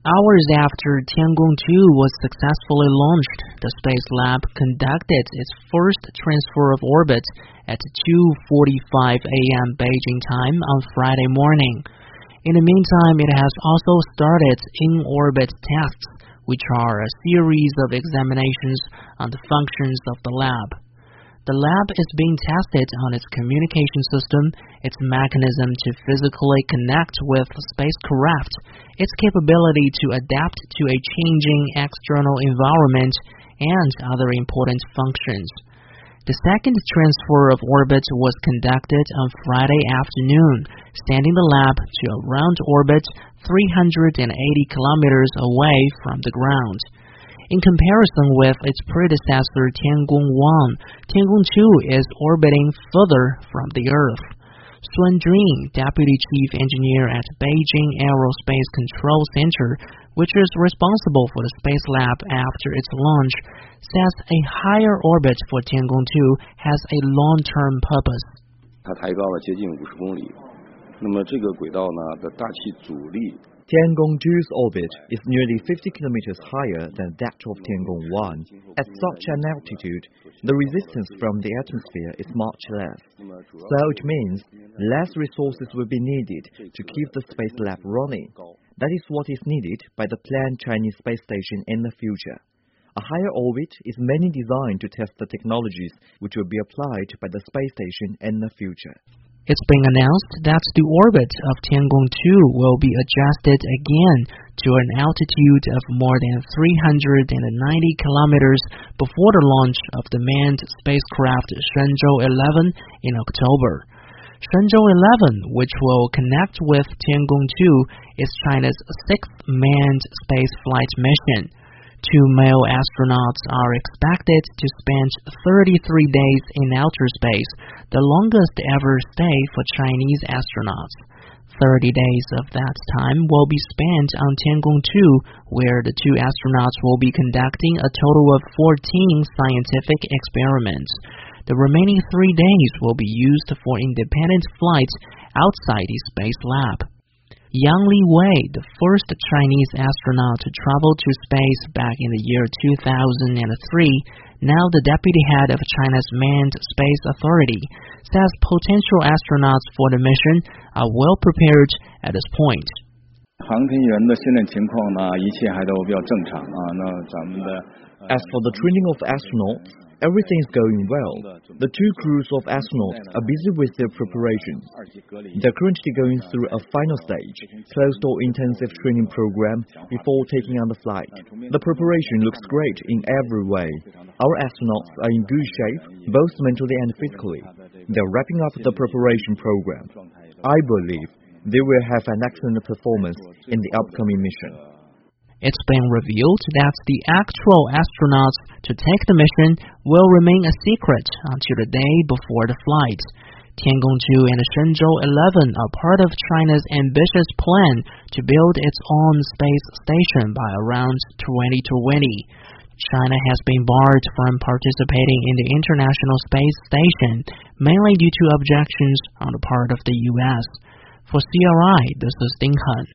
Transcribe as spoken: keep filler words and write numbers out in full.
Hours after Tiangong two was successfully launched, the Space Lab conducted its first transfer of orbit at two forty-five a m Beijing time on Friday morning. In the meantime, it has also started in-orbit tests, which are a series of examinations on the functions of the lab. The lab is being tested on its communication system, its mechanism to physically connect with spacecraft, its capability to adapt to a changing external environment, and other important functions. The second transfer of orbit was conducted on Friday afternoon, sending the lab to a round orbit three hundred eighty kilometers away from the ground. In comparison with its predecessor Tiangong one, Tiangong two is orbiting further from the Earth. Sun Jun, Deputy Chief Engineer at Beijing Aerospace Control Center, which is responsible for the Space Lab after its launch, says a higher orbit for Tiangong two has a long-term purpose. 它抬高了接近五十公里，那么这个轨道呢的大气阻力。 Tiangong two's orbit is nearly fifty kilometers higher than that of Tiangong one. At such an altitude, the resistance from the atmosphere is much less. So it means less resources will be needed to keep the Space Lab running. That is what is needed by the planned Chinese space station in the future. A higher orbit is mainly designed to test the technologies which will be applied by the space station in the future. It's been announced that the orbit of Tiangong two will be adjusted again to an altitude of more than three hundred ninety kilometers before the launch of the manned spacecraft Shenzhou eleven in October. Shenzhou eleven, which will connect with Tiangong two, is China's sixth manned spaceflight mission. Two male astronauts are expected to spend thirty-three days in outer space, the longest ever stay for Chinese astronauts. thirty days of that time will be spent on Tiangong two, where the two astronauts will be conducting a total of fourteen scientific experiments. The remaining three days will be used for independent flights outside the Space Lab. Yang Liwei, the first Chinese astronaut to travel to space back in the year two thousand three, now the deputy head of China's Manned Space Authority, says potential astronauts for the mission are well prepared at this point. 航天员的训练情况呢，一切还都比较正常啊。那咱们的 As for the training of astronauts, everything is going well. The two crews of astronauts are busy with their preparations. They're currently going through a final stage, closed-door intensive training program before taking on the flight. The preparation looks great in every way. Our astronauts are in good shape, both mentally and physically. They're wrapping up the preparation program. I believe they will have an excellent performance in the upcoming mission. It's been revealed that the actual astronauts to take the mission will remain a secret until the day before the flight. Tiangong two and Shenzhou eleven are part of China's ambitious plan to build its own space station by around twenty twenty. China has been barred from participating in the International Space Station, mainly due to objections on the part of the U S. For C R I, this is Ding Han.